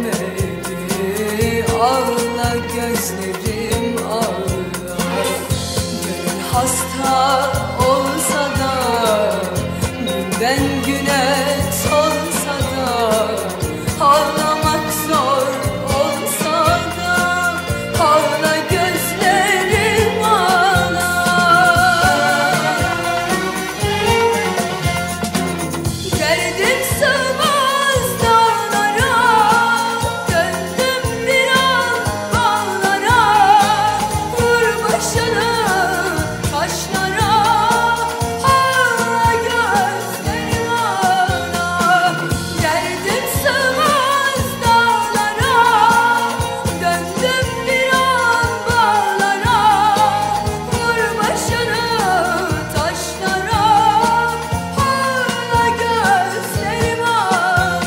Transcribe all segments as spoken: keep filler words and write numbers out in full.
gelmedi. Ağla gözlerim ağla. Gönül hasta olsa da, günden güne solsa da, ağlamak zor olsa da, ağla gözlerim ağla. Derdim sığmaz dağlara, döndüm bir an bağlara. Vur başını taşlara, ağla gözlerim ağla. Derdim sığmaz dağlara, döndüm bir an bağlara. Vur başını taşlara, ağla gözlerim ağla.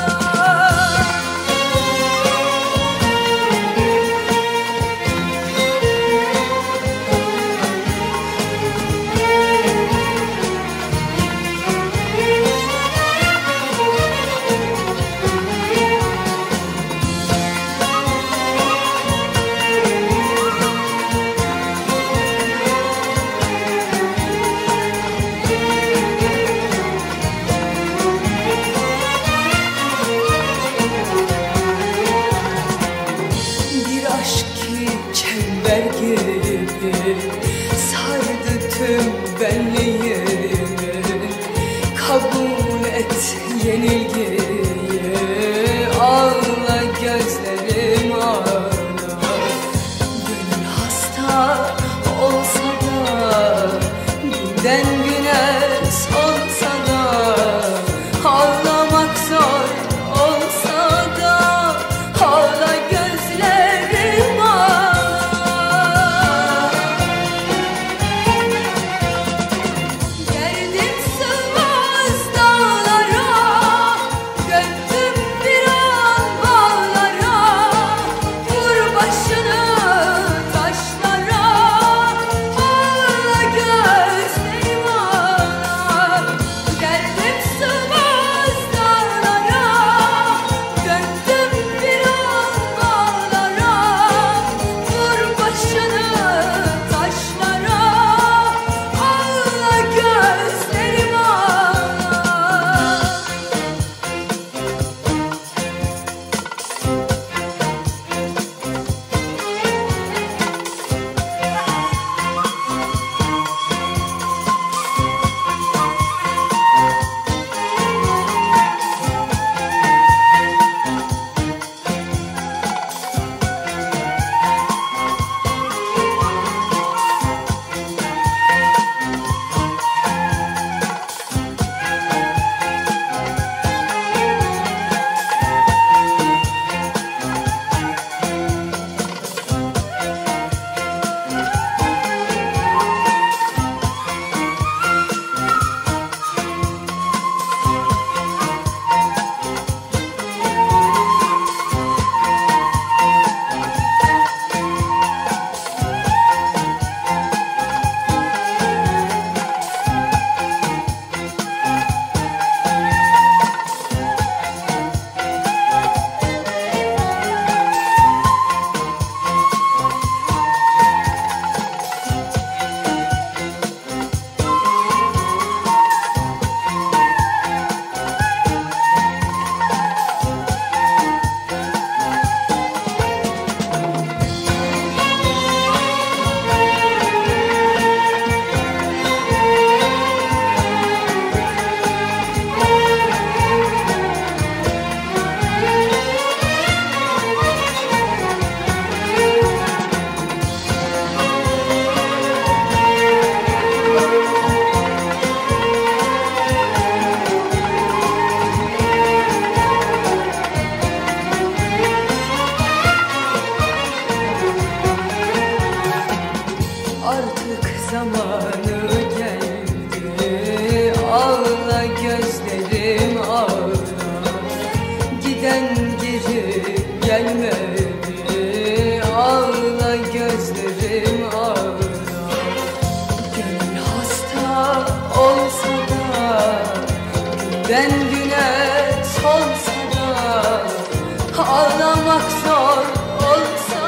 Bir aşk ki çember gibi sardı tüm benliğimi. Kabul et yenilgiyi, ağla gözlerim ağla. Gönül hasta olsa da, günden güne solsa da, ağlamak zor olsa da, ağla gözlerim ağla. Derdim sığmaz dağlara, döndüm bir an bağlara. Vur başını taşlara, ağla gözlerim ağla. Derdim sığmaz dağlara, döndüm bir an bağlara. Vur başını taşlara, ağla gözlerim ağla. Artık zamanı geldi, ağla gözlerim ağla. Giden geri gelmedi, ağla gözlerim ağla. Gönül hasta olsa da, günden güne solsa da, ağlama bulmak zor olsa